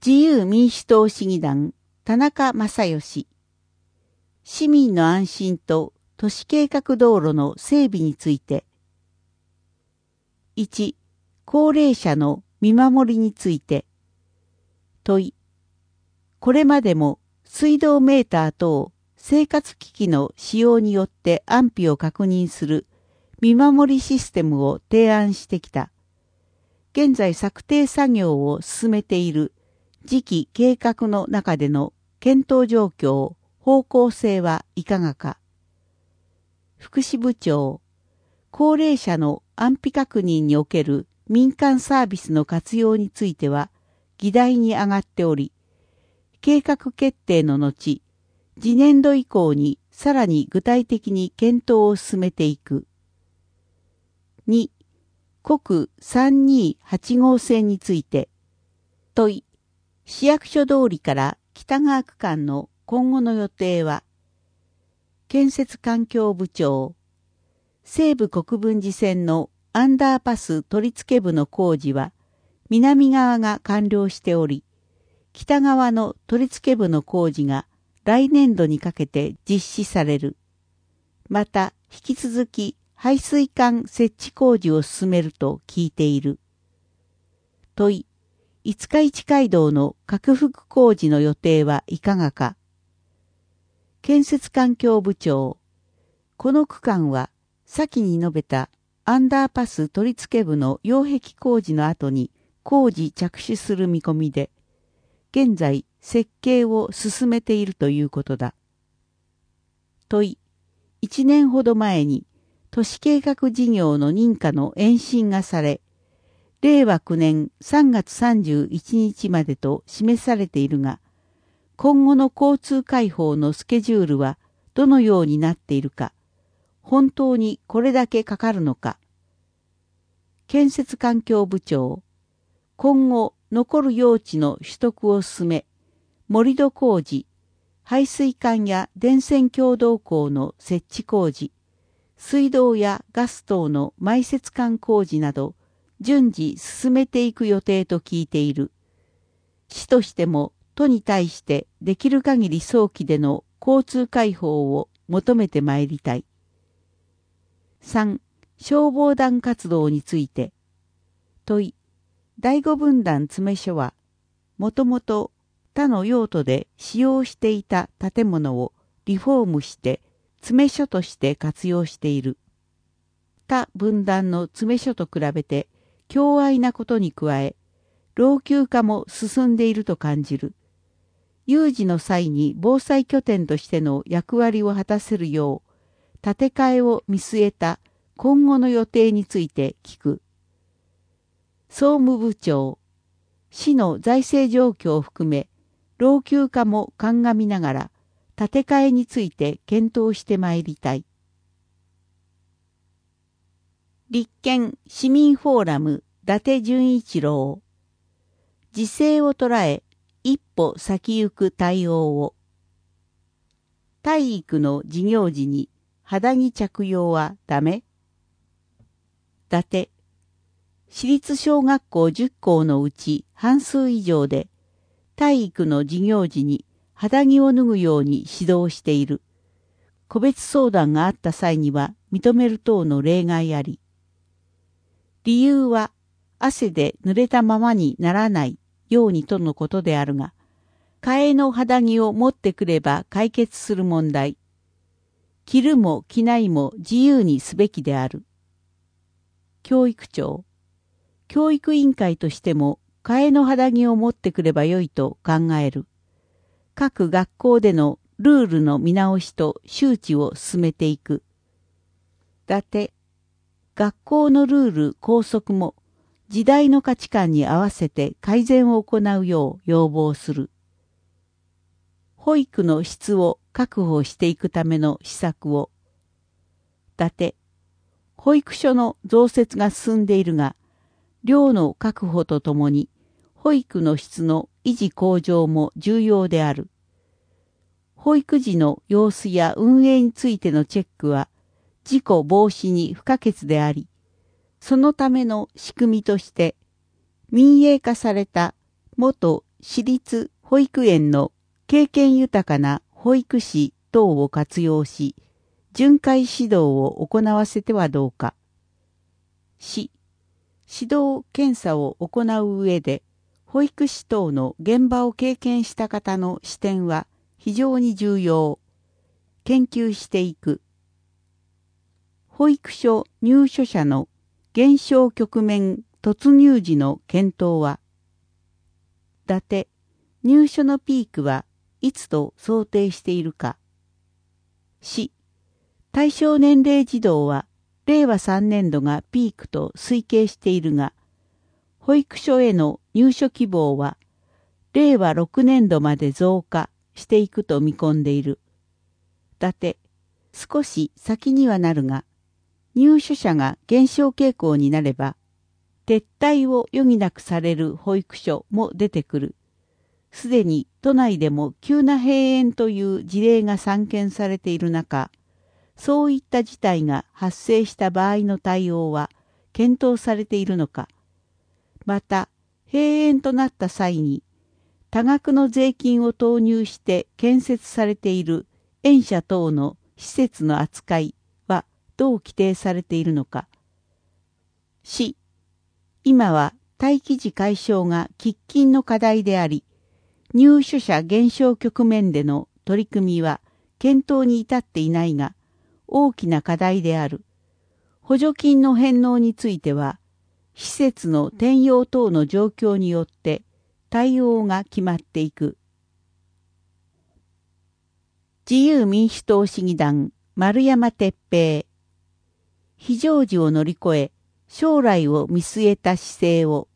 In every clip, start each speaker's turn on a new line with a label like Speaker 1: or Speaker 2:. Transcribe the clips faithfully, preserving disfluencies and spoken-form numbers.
Speaker 1: 自由民主党市議団田中正義。市民の安心と都市計画道路の整備について。いち、高齢者の見守りについて。問い。これまでも水道メーター等生活機器の使用によって安否を確認する見守りシステムを提案してきた。現在策定作業を進めている次期計画の中での検討状況、方向性はいかがか。福祉部長、高齢者の安否確認における民間サービスの活用については議題に上がっており、計画決定の後、次年度以降にさらに具体的に検討を進めていく。に、国さんにーはちごう線について。問い。市役所通りから北側区間の今後の予定は。建設環境部長。西武国分寺線のアンダーパス取り付け部の工事は南側が完了しており、北側の取り付け部の工事が来年度にかけて実施される。また、引き続き排水管設置工事を進めると聞いている。問い。五日市街道の拡幅工事の予定はいかがか。建設環境部長。この区間は先に述べたアンダーパス取り付け部の擁壁工事の後に工事着手する見込みで、現在設計を進めているということだ。問い。一年ほど前に都市計画事業の認可の延伸がされ、れいわきゅうねんさんがつさんじゅういちにちまでと示されているが、今後の交通開放のスケジュールはどのようになっているか、本当にこれだけかかるのか。建設環境部長、今後残る用地の取得を進め、盛り土工事、排水管や電線共同溝の設置工事、水道やガス等の埋設管工事など、順次進めていく予定と聞いている。市としても都に対してできる限り早期での交通開放を求めてまいりたい。さん. 消防団活動について。問い。第五分団詰所は、もともと他の用途で使用していた建物をリフォームして詰所として活用している。他分団の詰所と比べて、強愛なことに加え、老朽化も進んでいると感じる。有事の際に防災拠点としての役割を果たせるよう、建て替えを見据えた今後の予定について聞く。総務部長、市の財政状況を含め、老朽化も鑑みながら、建て替えについて検討してまいりたい。立憲市民フォーラム伊達純一郎。時勢を捉え、一歩先行く対応を。体育の授業時に肌着着用はダメ？伊達。私立小学校じゅっこうのうち半数以上で、体育の授業時に肌着を脱ぐように指導している。個別相談があった際には認める等の例外あり。理由は汗で濡れたままにならないようにとのことであるが、替えの肌着を持ってくれば解決する問題。着るも着ないも自由にすべきである。教育長、教育委員会としても替えの肌着を持ってくればよいと考える。各学校でのルールの見直しと周知を進めていく。伊達。学校のルール校則も時代の価値観に合わせて改善を行うよう要望する。保育の質を確保していくための施策を。伊達。保育所の増設が進んでいるが、量の確保とともに保育の質の維持向上も重要である。保育時の様子や運営についてのチェックは事故防止に不可欠であり、そのための仕組みとして民営化された元私立保育園の経験豊かな保育士等を活用し、巡回指導を行わせてはどうか。し、指導検査を行う上で、保育士等の現場を経験した方の視点は非常に重要。研究していく。保育所入所者の減少局面突入時の検討は、伊達、入所のピークはいつと想定しているか。し、対象年齢児童はれいわさんねんどがピークと推計しているが、保育所への入所希望はれいわろくねんどまで増加していくと見込んでいる。伊達、少し先にはなるが、入所者が減少傾向になれば、撤退を余儀なくされる保育所も出てくる。すでに都内でも急な閉園という事例が散見されている中、そういった事態が発生した場合の対応は検討されているのか。また、閉園となった際に、多額の税金を投入して建設されている園舎等の施設の扱いはどう規定されているのか。し、今は待機児解消が喫緊の課題であり、入所者減少局面での取り組みは検討に至っていないが、大きな課題である。補助金の返納については、施設の転用等の状況によって対応が決まっていく。自由民主党市議団丸山哲平。非常時を乗り越え、将来を見据えた姿勢を。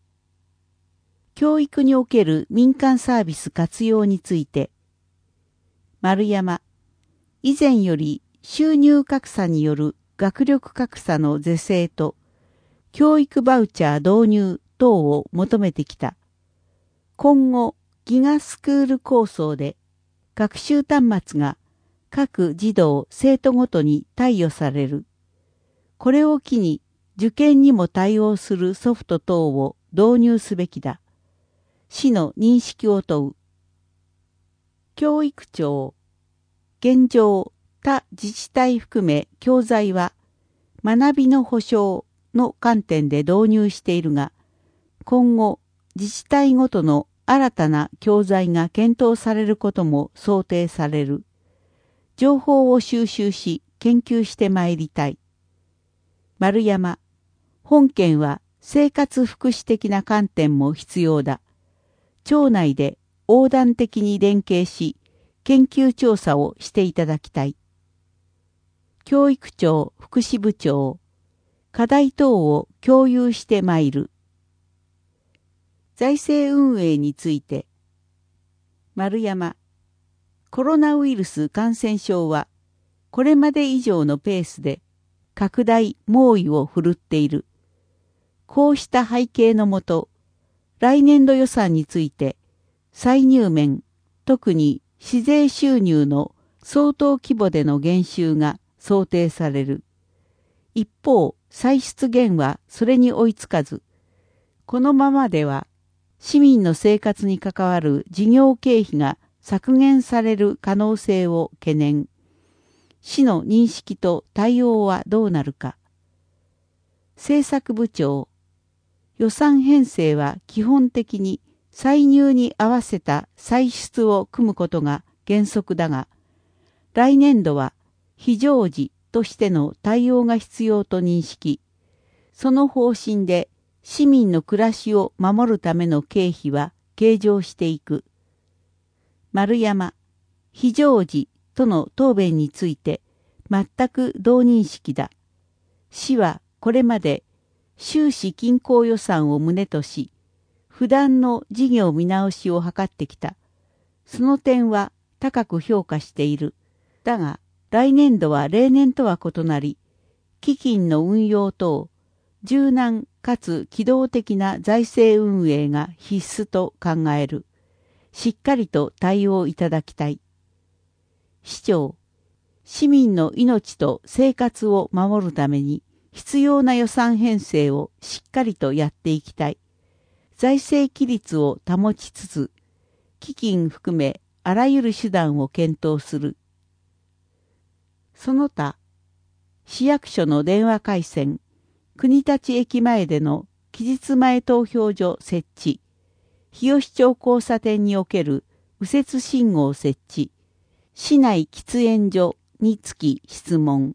Speaker 1: 教育における民間サービス活用について。丸山。以前より収入格差による学力格差の是正と、教育バウチャー導入等を求めてきた。今後、ギガスクール構想で、学習端末が各児童・生徒ごとに貸与される。これを機に、受験にも対応するソフト等を導入すべきだ。市の認識を問う。教育庁。現状、他自治体含め教材は、学びの保障の観点で導入しているが、今後、自治体ごとの新たな教材が検討されることも想定される。情報を収集し、研究してまいりたい。丸山。本件は生活福祉的な観点も必要だ。庁内で横断的に連携し、研究調査をしていただきたい。教育庁福祉部長。課題等を共有してまいる。財政運営について。丸山。コロナウイルス感染症は、これまで以上のペースで、拡大猛威を振るっている。こうした背景のもと、来年度予算について、歳入面、特に市税収入の相当規模での減収が想定される。一方、歳出減はそれに追いつかず、このままでは、市民の生活に関わる事業経費が削減される可能性を懸念。市の認識と対応はどうなるか。政策部長。予算編成は基本的に歳入に合わせた歳出を組むことが原則だが、来年度は非常時としての対応が必要と認識。その方針で市民の暮らしを守るための経費は計上していく。丸山。非常時との答弁について全く同認識だ。市はこれまで収支均衡予算を旨とし、不断の事業見直しを図ってきた。その点は高く評価している。だが、来年度は例年とは異なり、基金の運用等、柔軟かつ機動的な財政運営が必須と考える。しっかりと対応いただきたい。市長、市民の命と生活を守るために必要な予算編成をしっかりとやっていきたい。 財政規律を保ちつつ、基金含めあらゆる手段を検討する。その他、市役所の電話回線、国立駅前での期日前投票所設置、日吉町交差点における右折信号設置、市内喫煙所につき質問。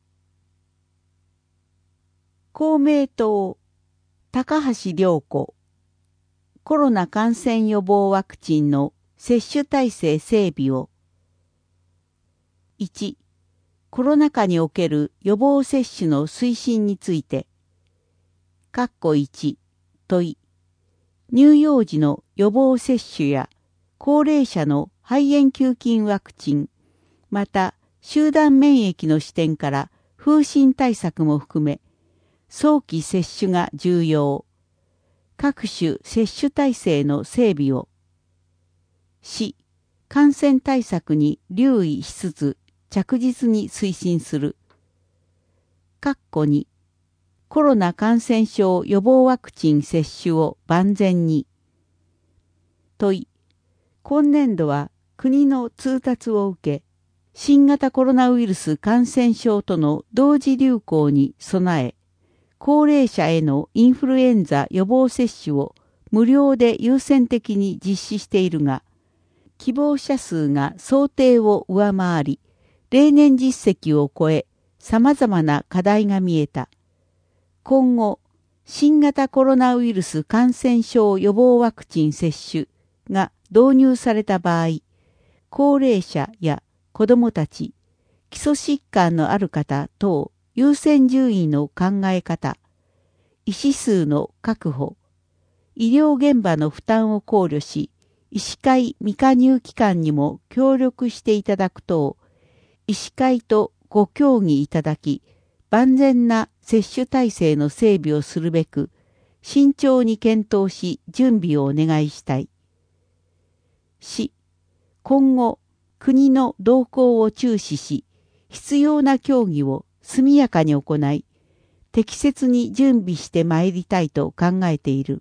Speaker 1: 公明党、高橋良子、コロナ感染予防ワクチンの接種体制整備を。いち、コロナ禍における予防接種の推進について。括弧いち、問い。乳幼児の予防接種や高齢者の肺炎球菌ワクチン、また集団免疫の視点から風疹対策も含め、早期接種が重要。各種接種体制の整備を。し、感染対策に留意しつつ着実に推進する。括弧に、コロナ感染症予防ワクチン接種を万全に。問い。今年度は国の通達を受け、新型コロナウイルス感染症との同時流行に備え、高齢者へのインフルエンザ予防接種を無料で優先的に実施しているが、希望者数が想定を上回り、例年実績を超え、様々な課題が見えた。今後、新型コロナウイルス感染症予防ワクチン接種が導入された場合、高齢者や子どもたち、基礎疾患のある方等優先順位の考え方、医師数の確保、医療現場の負担を考慮し、医師会未加入機関にも協力していただく等、医師会とご協議いただき、万全な接種体制の整備をするべく、慎重に検討し準備をお願いしたい。し、今後、国の動向を注視し、必要な協議を速やかに行い、適切に準備してまいりたいと考えている。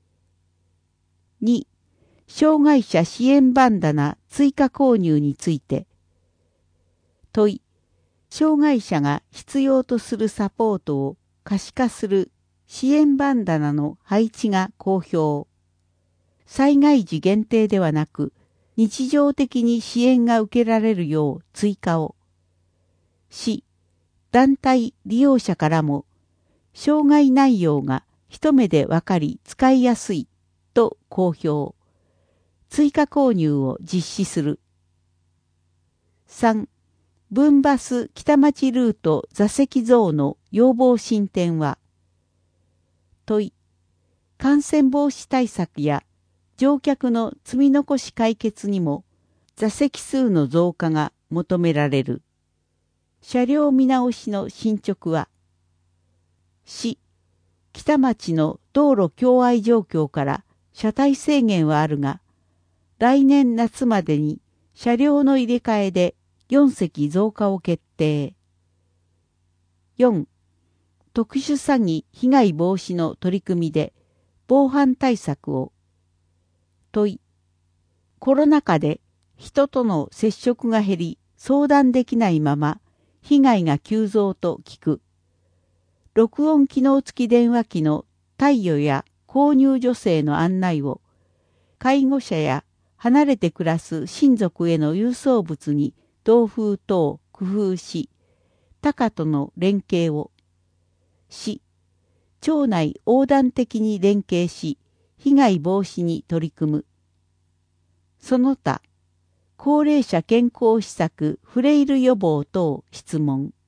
Speaker 1: に、障害者支援バンダナ追加購入について。問い。障害者が必要とするサポートを可視化する支援バンダナの配置が好評。災害時限定ではなく、日常的に支援が受けられるよう追加を。し、団体利用者からも、障害内容が一目でわかり使いやすいと好評。追加購入を実施する。さん. 分バス北町ルート座席増の要望進展は。問い。感染防止対策や乗客の積み残し解決にも座席数の増加が求められる。車両見直しの進捗は。し、北町の道路共愛状況から車体制限はあるが、来年夏までに車両の入れ替えでよん席増加を決定。よん. 特殊詐欺被害防止の取り組みで防犯対策を。問い。コロナ禍で人との接触が減り相談できないまま被害が急増と聞く。録音機能付き電話機の貸与や購入助成の案内を介護者や離れて暮らす親族への郵送物に同封等工夫し、他課との連携をし、町内横断的に連携し、被害防止に取り組む。その他、高齢者健康施策フレイル予防等質問。